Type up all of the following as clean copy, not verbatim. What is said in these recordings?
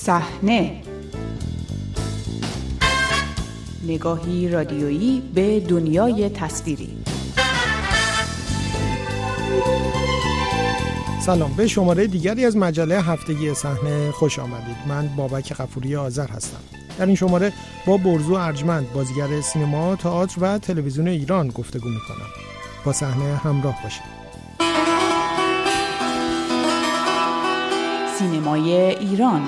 صحنه، نگاهی رادیویی به دنیای تصویری. سلام، به شماره دیگری از مجله هفتگی صحنه خوش آمدید. من بابک غفوری آذر هستم. در این شماره با برزو ارجمند، بازیگر سینما، تئاتر و تلویزیون ایران گفتگو می‌کنم. با صحنه همراه باشید. سینمای ایران.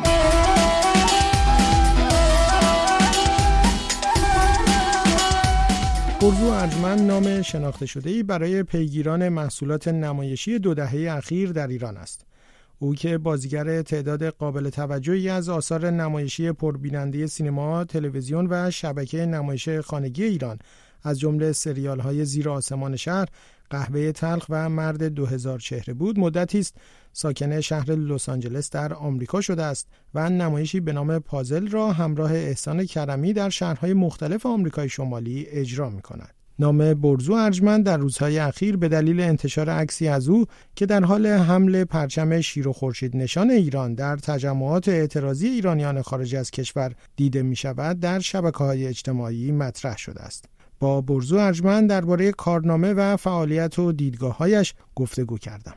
برزو ارجمند نام شناخته شده‌ای برای پیگیران محصولات نمایشی 2 دهه اخیر در ایران است. او که بازیگر تعداد قابل توجهی از آثار نمایشی پربیننده سینما، تلویزیون و شبکه نمایش خانگی ایران از جمله سریال‌های زیر آسمان شهر، قهوه تلخ و مرد 2000 چهره بود، مدتی است ساکن شهر لس آنجلس در آمریکا شده است و نمایشی به نام پازل را همراه احسان کرمی در شهرهای مختلف آمریکای شمالی اجرا می‌کند. نام برزو ارجمند در روزهای اخیر به دلیل انتشار عکسی از او که در حال حمل پرچم شیر و خورشید نشان ایران در تجمعات اعتراضی ایرانیان خارج از کشور دیده می‌شود در شبکه‌های اجتماعی مطرح شده است. با برزو ارجمند درباره کارنامه و فعالیت و دیدگاه‌هایش گفتگو کردم.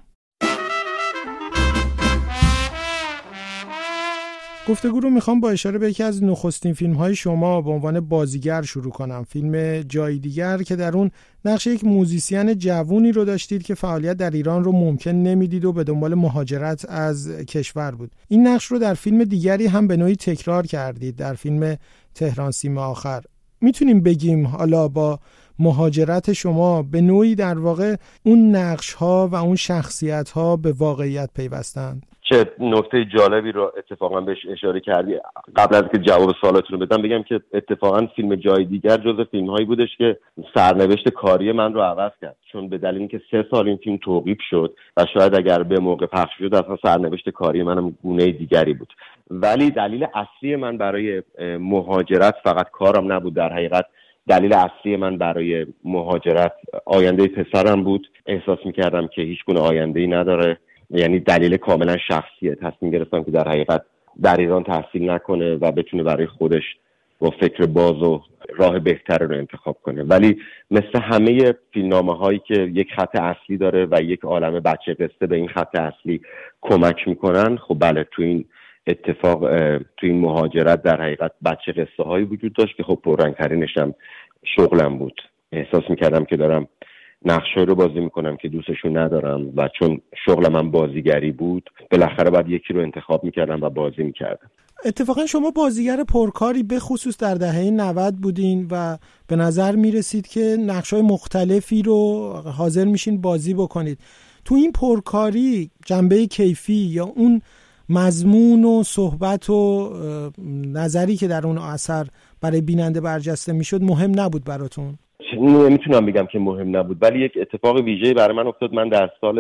گفتگو رو میخوام با اشاره به یکی از نخستین فیلم‌های شما به عنوان بازیگر شروع کنم. فیلم جای دیگر که در اون نقش یک موزیسین جوونی رو داشتید که فعالیت در ایران رو ممکن نمیدید و به دنبال مهاجرت از کشور بود. این نقش رو در فیلم دیگری هم به نوعی تکرار کردید، در فیلم تهران سیم آخر. میتونیم بگیم حالا با مهاجرت شما به نوعی در واقع اون نقش‌ها و اون شخصیت‌ها به واقعیت پیوستند؟ چه نکته جالبی رو اتفاقا بهش اشاره کردی. قبل از که جواب سوالاتون رو بدم بگم که اتفاقا فیلم جای دیگر جزو فیلم‌هایی بودش که سرنوشت کاری من رو عوض کرد، چون به دلیل اینکه 3 سال این فیلم توقیف شد و شاید اگر به موقع پخش شد اصلا سرنوشت کاری منم گونه دیگری بود. ولی دلیل اصلی من برای مهاجرت فقط کارم نبود. در حقیقت دلیل اصلی من برای مهاجرت آینده پسرم بود. احساس می‌کردم که هیچ گونه آینده‌ای نداره. یعنی دلیل کاملا شخصیه. تصمیم گرفتم که در حقیقت در ایران تحصیل نکنه و بتونه برای خودش با فکر باز و راه بهتر رو انتخاب کنه. ولی مثل همه فیلمنامه‌هایی که یک خط اصلی داره و یک عالمه بچه قصه به این خط اصلی کمک میکنن، خب بله تو این اتفاق تو این مهاجرت در حقیقت بچه قصه هایی وجود داشت که خب پررنگ‌ترینش هم شغلم بود. احساس میکردم که دارم نقشه‌ای رو بازی میکنم که دوستشون ندارم و چون شغلم هم بازیگری بود بالاخره باید یکی رو انتخاب میکردم و بازی میکردم. اتفاقا شما بازیگر پرکاری به خصوص در دهه 90 بودین و به نظر میرسید که نقش‌های مختلفی رو حاضر میشین بازی بکنید. تو این پرکاری جنبه کیفی یا اون مضمون و صحبت و نظری که در اون اثر برای بیننده برجسته میشد مهم نبود براتون؟ نمیتونم بگم که مهم نبود، ولی یک اتفاق ویژه‌ای برای من افتاد. من در سال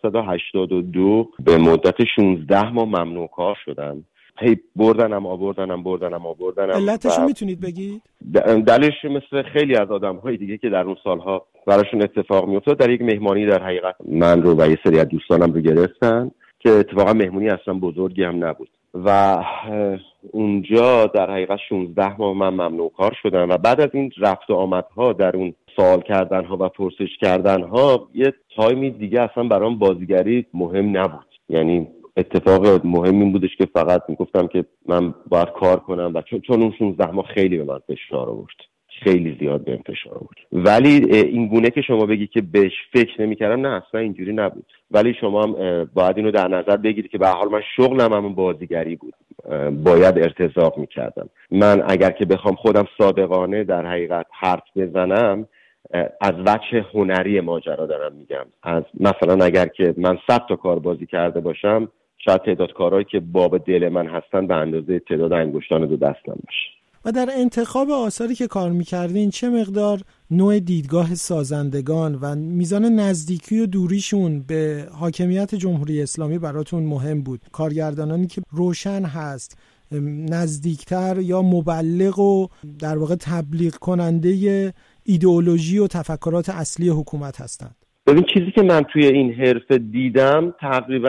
1382 به مدت 16 ماه ممنوع کار شدم. هی بردنم آوردنم. علتشو میتونید بگید؟ دلیلش مثل خیلی از آدم‌های دیگه که در اون سالها براشون اتفاق میافتاد، در یک مهمانی در حقیقت من رو و یه سری از دوستانم رو گرفتن که اتفاقا مهمونی اصلا بزرگی هم نبود و اونجا در حقیقت 16 ماه من ممنوع کار شدم و بعد از این رفت و آمدها در اون سوال کردنها و پرسش کردنها یه تایمی دیگه اصلا برام بازیگری مهم نبود. یعنی اتفاق مهم این بودش که فقط میگفتم که من باید کار کنم و چون اون 16 ماه خیلی به من فشار آورد، خیلی زیاد به فشار آورد. ولی این گونه که شما بگی که بهش فکر نمی‌کردم، نه اصلا اینجوری نبود. ولی شما هم باید اینو در نظر بگیرید که به هر حال من شغلم هم بازیگری بود، باید ارتزاق می‌کردم. من اگر که بخوام خودم صادقانه در حقیقت حرف بزنم، از وجه هنری ماجرا دارم میگم. از مثلا اگر که من 100 تا کار بازی کرده باشم، شاید تعداد کارهایی که باب دل من هستن به اندازه تعداد انگشتان 2 دستم باشه. و در انتخاب آثاری که کار میکردین چه مقدار نوع دیدگاه سازندگان و میزان نزدیکی و دوریشون به حاکمیت جمهوری اسلامی براتون مهم بود؟ کارگردانانی که روشن هست، نزدیکتر یا مبلغ و در واقع تبلیغ کننده ایدئولوژی و تفکرات اصلی حکومت هستند؟ ببین چیزی که من توی این حرفه دیدم تقریبا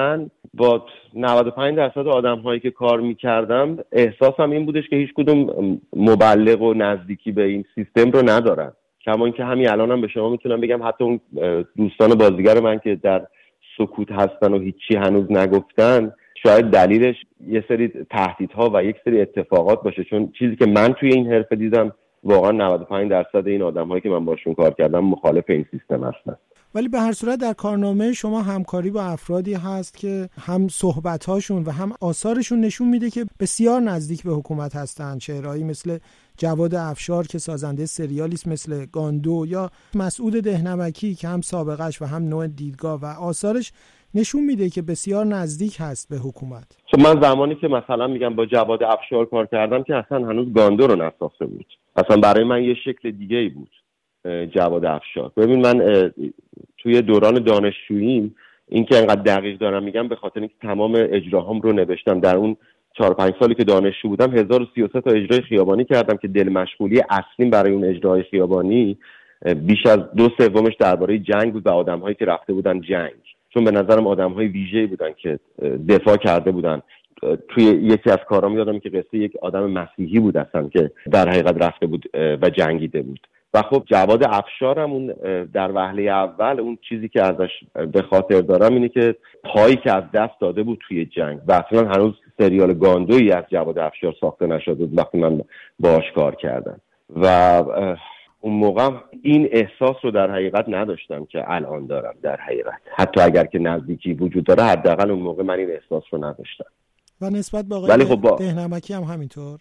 با 95% آدم‌هایی که کار می‌کردم احساسم این بودش که هیچ کدوم مبلغ و نزدیکی به این سیستم رو ندارن. کما اینکه همین الانم به شما میتونم بگم حتی اون دوستان بازیگر من که در سکوت هستن و هیچی هنوز نگفتن، شاید دلیلش یه سری تهدیدها و یک سری اتفاقات باشه، چون چیزی که من توی این حرفه دیدم واقعا 95% این آدم‌هایی که من باشون کار کردم مخالف این سیستم هستن. ولی به هر صورت در کارنامه شما همکاری با افرادی هست که هم صحبت‌هاشون و هم آثارشون نشون میده که بسیار نزدیک به حکومت هستن. چهرهایی مثل جواد افشار که سازنده سریالی است مثل گاندو، یا مسعود دهنمکی که هم سابقش و هم نوع دیدگاه و آثارش نشون میده که بسیار نزدیک هست به حکومت. خب من زمانی که مثلا میگم با جواد افشار کار کردم که اصلا هنوز گاندو رو نساخته بود، اصلا برای من یه شکل دیگه‌ای بود جواد افشار. ببین من توی دوران دانشجوییم، این که انقدر دقیق دارم میگم به خاطر اینکه تمام اجراهام رو نوشتم. در اون 4-5 سالی که دانشجو بودم 1033 تا اجرای خیابانی کردم که دل مشغولی اصلیم برای اون اجرای خیابانی بیش از 2/3 درباره جنگ بود و آدم‌هایی که رفته بودن جنگ، چون به نظرم آدم‌های ویژه‌ای بودن که دفاع کرده بودن. توی یکی از کارام یادم که قصه یک آدم مسیحی بود اصلا که در حقیقت رفته بود و جنگیده بود. و خب جواد افشارم اون در وهله اول اون چیزی که ازش به خاطر دارم اینه که پایی که از دست داده بود توی جنگ و اصلا هنوز سریال گاندویی از جواد افشار ساخته نشده بود وقتی من باهاش کار کردم و اون موقع این احساس رو در حقیقت نداشتم که الان دارم. در حقیقت حتی اگر که نزدیکی وجود داره، حداقل اون موقع من این احساس رو نداشتم. و نسبت به آقای خب دهنمکی هم همینطور؟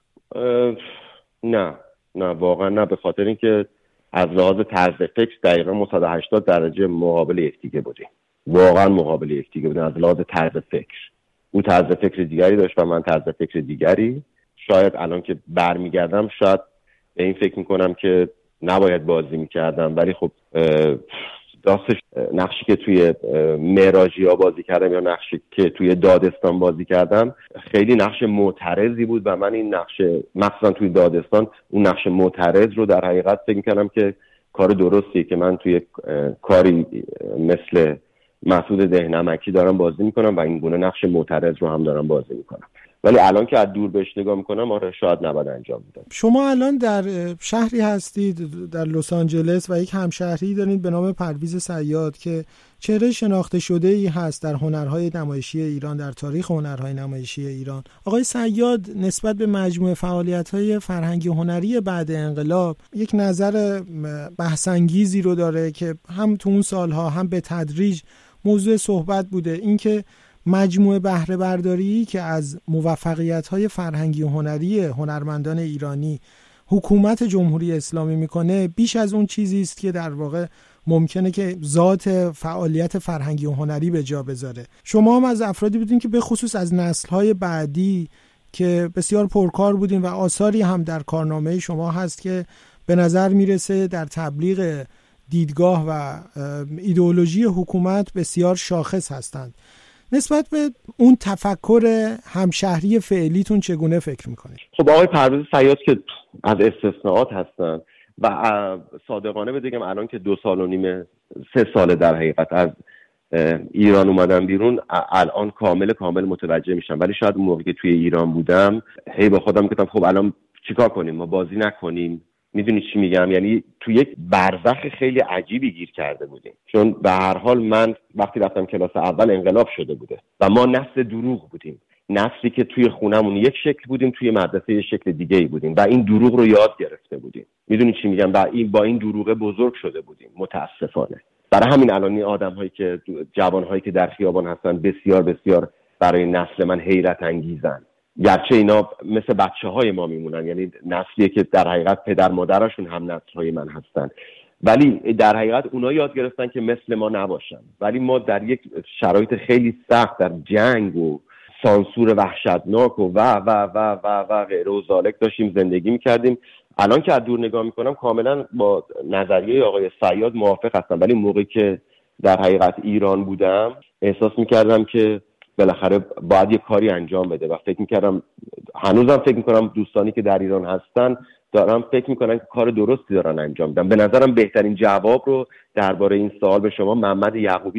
نه واقعا نه، به خاطر اینکه از لحاظ طرز فکر دقیقا 180 درجه مقابل یکدیگه بودیم. واقعا مقابل یکدیگه بودیم از لحاظ طرز فکر. او طرز فکر دیگری داشت و من طرز فکر دیگری. شاید الان که برمیگردم شاید به این فکر میکنم که نباید بازی میکردم، ولی خب راستش نقشی که توی معراجیا بازی کردم یا نقشی که توی دادستان بازی کردم خیلی نقش معترضی بود و من این نقش مثلا توی دادستان اون نقش معترض رو در حقیقت فکر می‌کردم که کار درستیه که من توی کاری مثل مسعود دهنمکی دارم بازی میکنم و این گونه نقش معترض رو هم دارم بازی میکنم. ولی الان که از دور بهش نگاه میکنم آره شاید نباید انجام میدم. شما الان در شهری هستید در لس آنجلس و یک همشهری دارید به نام پرویز صیاد که چهره شناخته شده ای هست در هنرهای نمایشی ایران، در تاریخ هنرهای نمایشی ایران. آقای صیاد نسبت به مجموعه فعالیت‌های فرهنگی هنری بعد انقلاب یک نظر بحث‌انگیزی رو داره که هم تو اون سالها هم به تدریج موضوع صحبت بوده، اینکه مجموعه بهره برداری که از موفقیت‌های فرهنگی و هنری هنرمندان ایرانی حکومت جمهوری اسلامی میکنه بیش از اون چیزی است که در واقع ممکنه که ذات فعالیت فرهنگی و هنری به جا بذاره. شما هم از افرادی بودین که به خصوص از نسل‌های بعدی که بسیار پرکار بودین و آثاری هم در کارنامه شما هست که به نظر میرسه در تبلیغ دیدگاه و ایدئولوژی حکومت بسیار شاخص هستند. نسبت به اون تفکر همشهری فعلیتون چگونه فکر میکنید؟ خب آقای پرویز صیاد که از استثناءات هستن و صادقانه بگم الان که 2.5 سال 3 ساله در حقیقت از ایران اومدم بیرون، الان کامل متوجه میشم. ولی شاید اون موقعی که توی ایران بودم هی با خودم گفتم خب الان چیکار کنیم، ما بازی نکنیم؟ میدونی چی میگم؟ یعنی تو یک برزخ خیلی عجیبی گیر کرده بودیم، چون به هر حال من وقتی رفتم کلاس اول انقلاب شده بوده و ما نسل دروغ بودیم، نسلی که توی خونمون یک شکل بودیم، توی مدرسه یک شکل دیگه‌ای بودیم و این دروغ رو یاد گرفته بودیم. میدونی چی میگم؟ و با این دروغ بزرگ شده بودیم متاسفانه. برای همین الان این آدم‌هایی که جوان‌هایی که در خیابان هستن بسیار برای نسل من حیرت انگیزن، گرچه اینا مثل بچه‌های ما میمونن، یعنی نسلیه که در حقیقت پدر مادرشون هم نسل‌های من هستن، ولی در حقیقت اونا یاد گرفتن که مثل ما نباشن. ولی ما در یک شرایط خیلی سخت در جنگ و سانسور وحشتناک و غیره و ذالک داشتیم زندگی میکردیم. الان که از دور نگاه میکنم کاملا با نظریه آقای صیاد موافق هستم، ولی موقعی که در حقیقت ایران بودم احساس میکردم که بالاخره باید یه کاری انجام بده و هنوزم فکر میکنم دوستانی که در ایران هستن دارم فکر میکنن که کار درستی دارن انجام میدن. به نظرم بهترین جواب رو درباره این سوال به شما محمد یعقوبی داد.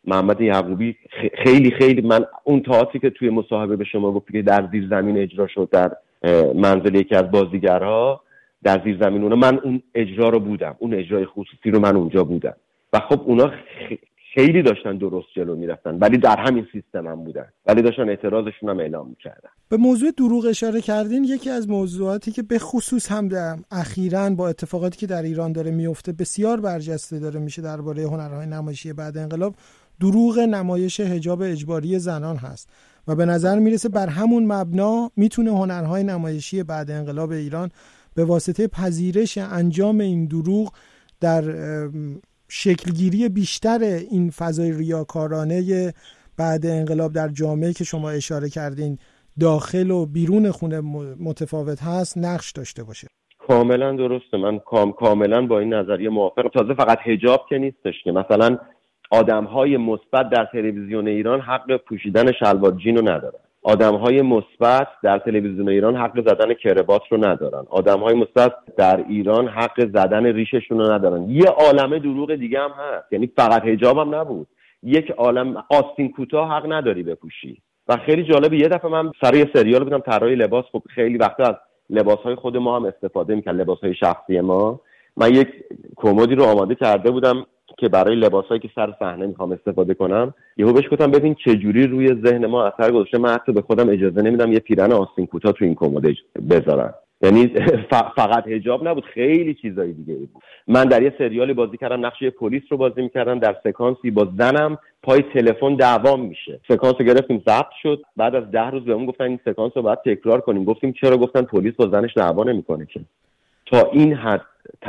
محمد یعقوبی خیلی خیلی من اون تئاتری که توی مصاحبه به شما گفت که در زیر زمین اجرا شد در منزل یکی از بازیگرها در زیر زمین، اونا من اون اجرا رو بودم، اون اجرای خصوصی رو من اونجا بودم و خب اونا خیلی داشتن درست جلو میرفتن ولی در همین سیستم هم بودن ولی داشتن اعتراضشون هم اعلام میکردن. به موضوع دروغ اشاره کردین. یکی از موضوعاتی که به خصوص هم اخیراً با اتفاقاتی که در ایران داره میفته بسیار برجسته داره میشه درباره هنرهای نمایشی بعد انقلاب، دروغ نمایش حجاب اجباری زنان هست و به نظر میرسه بر همون مبنا میتونه هنرهای نمایشی بعد انقلاب ایران به واسطه پذیرش انجام این دروغ در شکلگیری بیشتر این فضای ریاکارانه بعد انقلاب در جامعه که شما اشاره کردین داخل و بیرون خونه متفاوت هست نقش داشته باشه. کاملا درسته، من کاملا با این نظریه موافقم. تازه فقط حجاب که نیستش که مثلا آدم‌های مثبت در تلویزیون ایران حق پوشیدن شلوار جین رو ندارن، آدم‌های مثبت در تلویزیون ایران حق زدن کراوات رو ندارن، آدم‌های مثبت در ایران حق زدن ریششون رو ندارن. یه عالمه دروغ دیگه هم هست، یعنی فقط حجاب هم نبود، یک عالم آستین کوتاه حق نداری بپوشی. و خیلی جالبه یه دفعه من سر یه سریال بودم طراحی لباس، خب خیلی وقتا از لباس‌های خود ما هم استفاده می‌کنن، لباس‌های شخصی ما. من یک کمدی رو آماده کرده بودم که برای لباسایی که سر صحنه میخوام استفاده کنم، یهو بهش گفتم ببین چه جوری روی ذهن ما اثر گذاشته، من حتی به خودم اجازه نمیدم یه پیرن آستین کوتاه تو این کمد بذارم. یعنی فقط حجاب نبود، خیلی چیزای دیگه بود. من در یه سریالی بازی کردم، نقش یه پلیس رو بازی میکردم، در سکانسی با زنم پای تلفن دعوام میشه. سکانس رو گرفتیم ضبط شد، بعد از 10 روز بهمون گفتن این سکانس رو باید تکرار کنیم. گفتیم چرا؟ گفتن پلیس با زنش دعوا نمیکنه که. تا این حد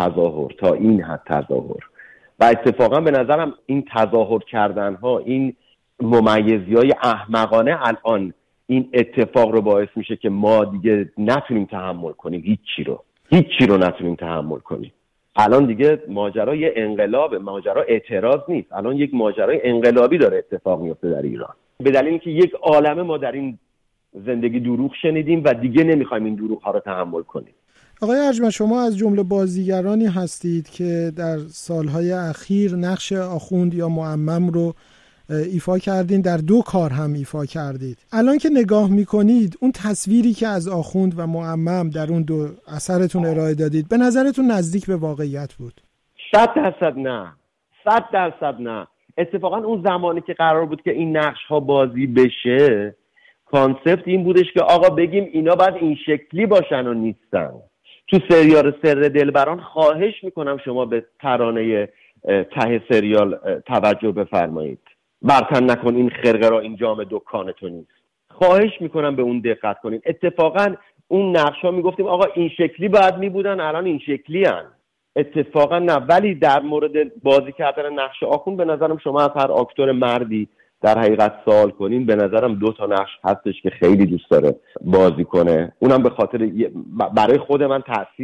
تظاهر و اتفاقا به نظرم این تظاهر کردن ها، این ممیزی های احمقانه الان این اتفاق رو باعث میشه که ما دیگه نتونیم تحمل کنیم، هیچی رو نتونیم تحمل کنیم. الان دیگه ماجرای انقلاب، ماجرا اعتراض نیست، الان یک ماجرای انقلابی داره اتفاق میفته در ایران، به دلیل اینکه یک عالمه ما در این زندگی دروغ شنیدیم و دیگه نمیخوایم این دروغ ها رو تحمل کنیم. آقای ارجمند، شما از جمله بازیگرانی هستید که در سالهای اخیر نقش آخوند یا معمم رو ایفا کردین، در 2 کار هم ایفا کردید. الان که نگاه میکنید اون تصویری که از آخوند و معمم در اون 2 اثرتون ارائه دادید به نظرتون نزدیک به واقعیت بود؟ 100% نه، 100% نه. اتفاقا اون زمانی که قرار بود که این نقش ها بازی بشه، کانسپت این بودش که آقا بگیم اینا باید این شکلی باشن و نیستن. تو سریال سر دلبران خواهش میکنم شما به ترانه ته سریال توجه بفرمایید، برتن نکن این خرقه را این جام دکان تو نیست. خواهش میکنم به اون دقت کنین. اتفاقا اون نقشا میگفتیم آقا این شکلی باید میبودن، الان این شکلی هن. اتفاقا نه. ولی در مورد بازی کردن نقش آخوند به نظرم شما از هر اکتور مردی در حقیقت سوال کنین، به نظرم 2 تا نقش هستش که خیلی دوست داره بازی کنه. اونم به خاطر برای خود من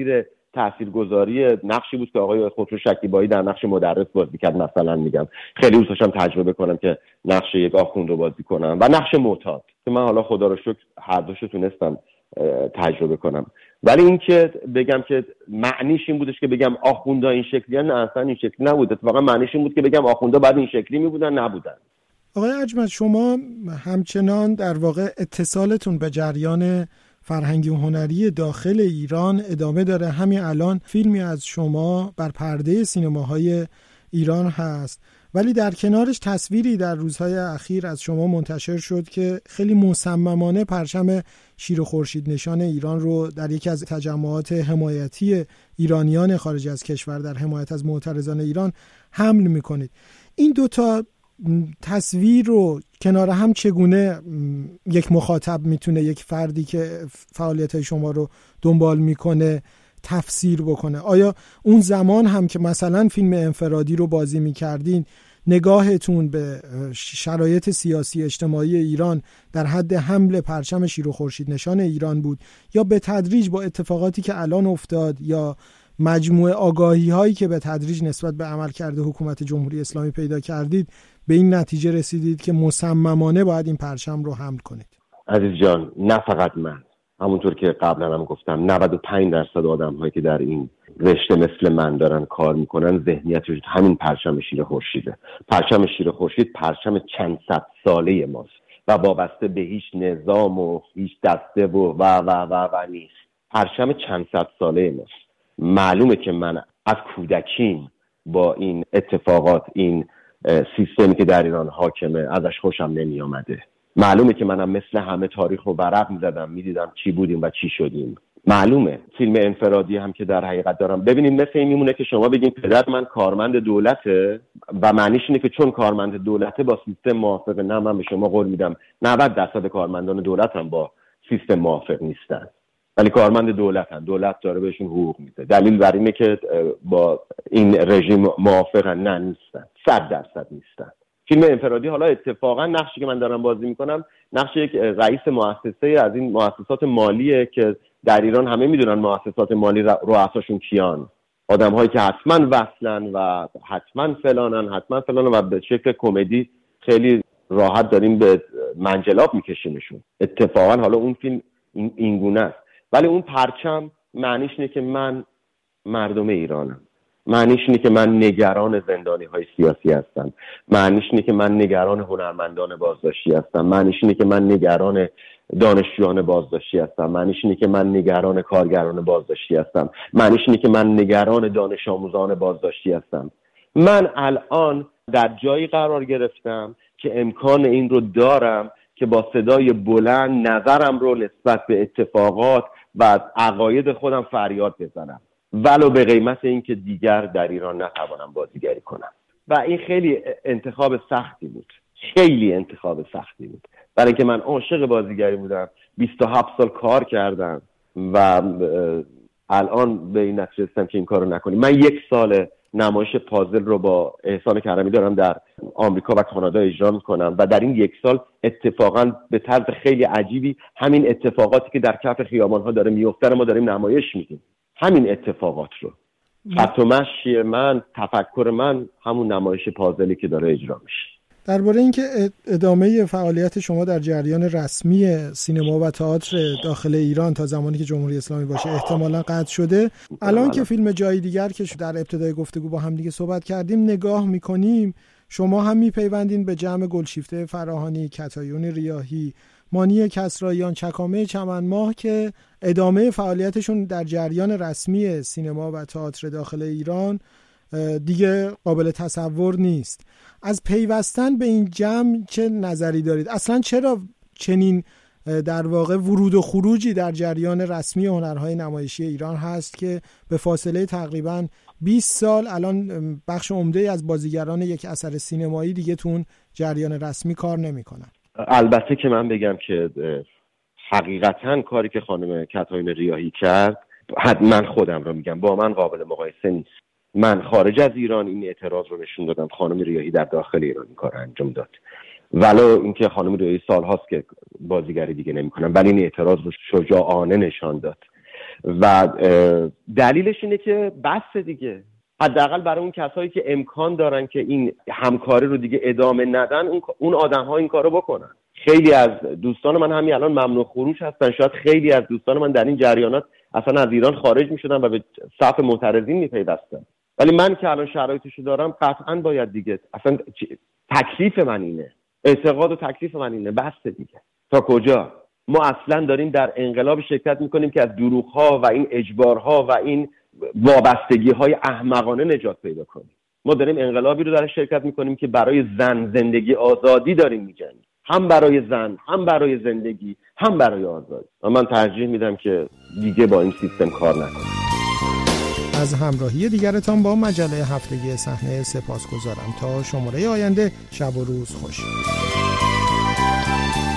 تاثیرگذاری نقشی بود که آقای خسرو شکیبایی در نقش مدرس بازی کرد. مثلا میگم خیلی دوست داشتم تجربه کنم که نقش یک آخوند رو بازی کنم و نقش معتاد که من حالا خدا رو شکر هر دوشو تونستم تجربه کنم. ولی این که بگم که معنیش این بودش که بگم آخوندا این شکلی نه، اصلا این شکلی نبود. اتفاقا معنیش این بود که بگم آخوندا بعد این شکلی میبودن، نبودن. آقای ارجمند، شما همچنان در واقع اتصالتون به جریان فرهنگی و هنری داخل ایران ادامه داره. همین الان فیلمی از شما بر پرده سینماهای ایران هست، ولی در کنارش تصویری در روزهای اخیر از شما منتشر شد که خیلی مصممانه پرچم شیر و خورشید نشان ایران رو در یکی از تجمعات حمایتی ایرانیان خارج از کشور در حمایت از معترضان ایران حمل میکنید. این 2 تا تصویر رو کنار هم چگونه یک مخاطب میتونه، یک فردی که فعالیت‌های شما رو دنبال میکنه، تفسیر بکنه؟ آیا اون زمان هم که مثلا فیلم انفرادی رو بازی میکردین نگاهتون به شرایط سیاسی اجتماعی ایران در حد حمل پرچم شیر و خورشید نشان ایران بود، یا به تدریج با اتفاقاتی که الان افتاد یا مجموعه آگاهی هایی که به تدریج نسبت به عملکرد حکومت جمهوری اسلامی پیدا کردید به این نتیجه رسیدید که مصممانه باید این پرچم رو حمل کنید؟ عزیز جان، نه فقط من، همونطور که قبلا هم گفتم 95% آدم‌هایی که در این رشته مثل من دارن کار میکنن ذهنیتش همین پرچم شیر خورشیده. پرچم شیر خورشید پرچم چند صد ساله ماست و وابسته به هیچ نظام و هیچ دسته و نیست. پرچم چند صد ساله ماست. معلومه که من از کودکیم با این اتفاقات، این سیستمی که در ایران حاکمه، ازش خوشم نمی آمده. معلومه که منم مثل همه تاریخ رو ورق می‌زدم، می‌دیدم چی بودیم و چی شدیم. معلومه فیلم انفرادی هم که در حقیقت دارم، ببینید مثل این میمونه که شما بگین پدر من کارمند دولته و معنیش اینه که چون کارمند دولته با سیستم موافقه. نه، من به شما قول میدم 90% کارمندان دولت هم با سیستم موافق نیستن، ولی کارمند دولتن، دولت داره بهشون حقوق میده. دلیل بر اینه که با این رژیم موافقن. نه، نیستن، 100% نیستن. فیلم انفرادی حالا اتفاقا نقشی که من دارم بازی میکنم نقش یک رئیس مؤسسه از این مؤسسات مالیه که در ایران همه میدونن مؤسسات مالی رؤساشون کیان، آدم‌هایی که حتما وصلن و حتما فلانن و به شکل کمدی خیلی راحت داریم به منجلاب میکشیمشون. اتفاقا حالا اون فیلم این گونه است، ولی اون پرچم معنیش اینه که من مردم ایرانم، معنیش اینه که من نگران زندانی‌های سیاسی هستم، معنیش اینه که من نگران هنرمندان بازداشتی هستم، معنیش اینه که من نگران دانشجویان بازداشتی هستم، معنیش اینه که من نگران کارگران بازداشتی هستم، معنیش اینه که من نگران دانش آموزان بازداشتی هستم. من الان در جایی قرار گرفتم که امکان این رو دارم که با صدای بلند نظرم رو نسبت به اتفاقات و عقاید خودم فریاد بزنم، ولو به قیمت این که دیگر در ایران نتوانم بازیگری کنم. و این خیلی انتخاب سختی بود، خیلی انتخاب سختی بود، برای اینکه من عاشق بازیگری بودم، 27 سال کار کردم و الان به این نتیجه رسیدم که این کارو نکنیم. من 1 سال نمایش پازل رو با احسان کرمی دارم در آمریکا و کانادا اجرا میکنم و در این 1 سال اتفاقا به طرز خیلی عجیبی همین اتفاقاتی که در کف خیابان‌ها داره میفته ما داریم نمایش میدیم. همین اتفاقات رو، خط و مشی من، تفکر من، همون نمایش پازلی که داره اجرا میشه. درباره اینکه ادامه فعالیت شما در جریان رسمی سینما و تئاتر داخل ایران تا زمانی که جمهوری اسلامی باشه احتمالاً قطع شده، الان که فیلم جای دیگر که در ابتدای گفتگو با هم دیگه صحبت کردیم نگاه میکنیم، شما هم میپیوندین به جمع گلشیفته فراهانی، کتایون ریاحی، مانی کسراییان، چکامه چمنماه که ادامه فعالیتشون در جریان رسمی سینما و تئاتر داخل ایران دیگه قابل تصور نیست. از پیوستن به این جمع چه نظری دارید؟ اصلا چرا چنین در واقع ورود و خروجی در جریان رسمی هنرهای نمایشی ایران هست که به فاصله تقریباً 20 سال الان بخش عمده از بازیگران یک اثر سینمایی دیگه تون جریان رسمی کار نمی‌کنن؟ البته که من بگم که حقیقتاً کاری که خانم کتایون ریاحی کرد، من خودم رو میگم، با من قابل مقایسه نیست. من خارج از ایران این اعتراض رو نشون دادم، خانم ریاحی در داخل ایران این کار انجام داد، ولو اینکه خانم ریاحی سال‌هاست که بازیگری دیگه نمی‌کنن، ولی این اعتراض رو شجاعانه نشان داد و دلیلش اینه که بس دیگه، حداقل برای اون کسایی که امکان دارن که این همکاری رو دیگه ادامه ندن، اون آدم‌ها این کارو بکنن. خیلی از دوستان من همین الان ممنوع خروج هستن، شاید خیلی از دوستان من در این جریانات اصلا از ایران خارج می‌شدن و به صف معترضین می‌پیوستن، ولی من که الان شرایطشو دارم قطعاً باید دیگه، اصلا تکلیف من اینه، اعتقاد و تکلیف من اینه، بس دیگه. تا کجا؟ ما اصلا داریم در انقلاب شرکت میکنیم که از دروغ‌ها و این اجبارها و این وابستگی‌های احمقانه نجات پیدا کنیم. ما داریم انقلابی رو در شرکت میکنیم که برای زن زندگی آزادی داریم میجنگیم، هم برای زن، هم برای زندگی، هم برای آزادی. و من ترجیح میدم که دیگه با این سیستم کار نکنم. از همراهی دیگرتان با مجله هفتگی صحنه سپاسگزارم. تا شماره آینده، شب و روز خوش.